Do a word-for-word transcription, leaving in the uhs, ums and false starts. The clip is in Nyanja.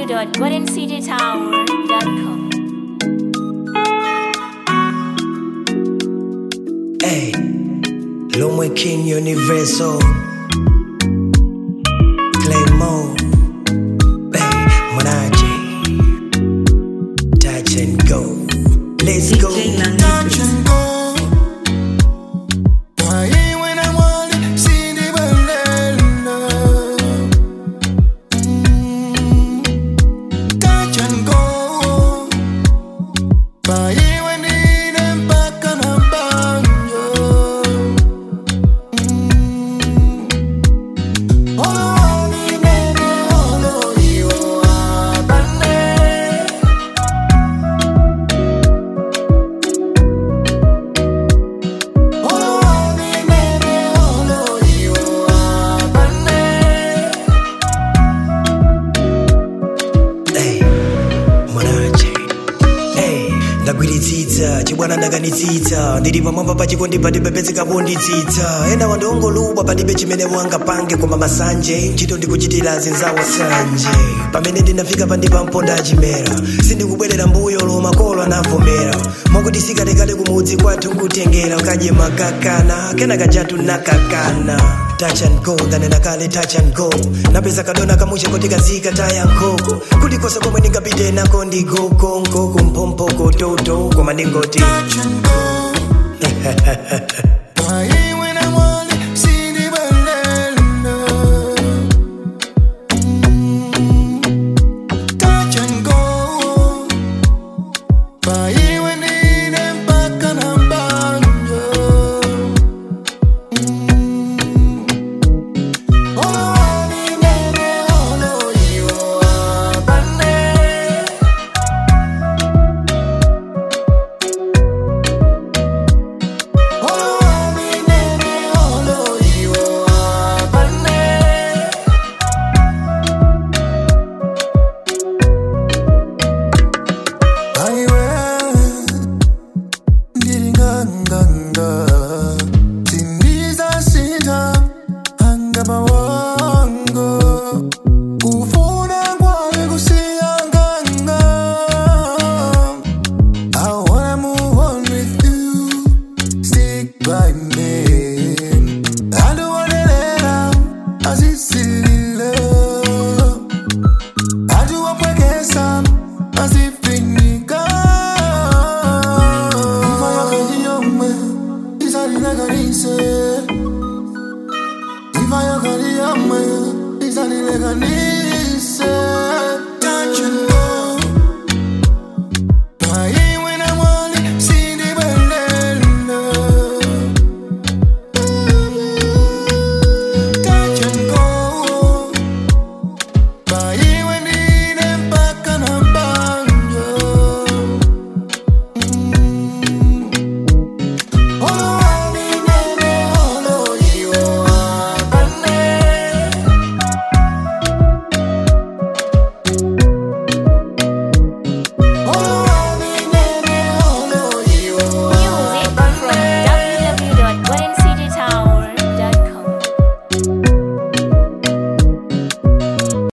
dot golden city tower dot com. Hey, Lomwe King Universal, Claymore, hey, Monaji, touch and go. Let's go. Touch and go. Why when I want to see the banana? Mm. Touch and go. Why when it ain't back on a banjo? Mm. Oh, baby, oh, you are banana. Ndagwiritsitsa chibwana ndakanitsitsa ndiri pamwamba pachikondi pandipepetseka ponditsitsa ena wandongolubwa pandibe chimene wangapange koma masanje ntchito ndikuchitira zinzawo sanje pamene ndinafika pandipamponda achimera sindikubwerera mbuyo loma kolo anavomera mwakuti sikatekale kumudzi kwathu nkutengera ukadye makakana kena kajatu nakakana touch and go ndanena kale touch and go napeza kadona kamushe koti kazika taya nkoko kulikose komwe ndingapite nako ndigoko nkoko mpompo kototo koma ndingoti Touch and go. Why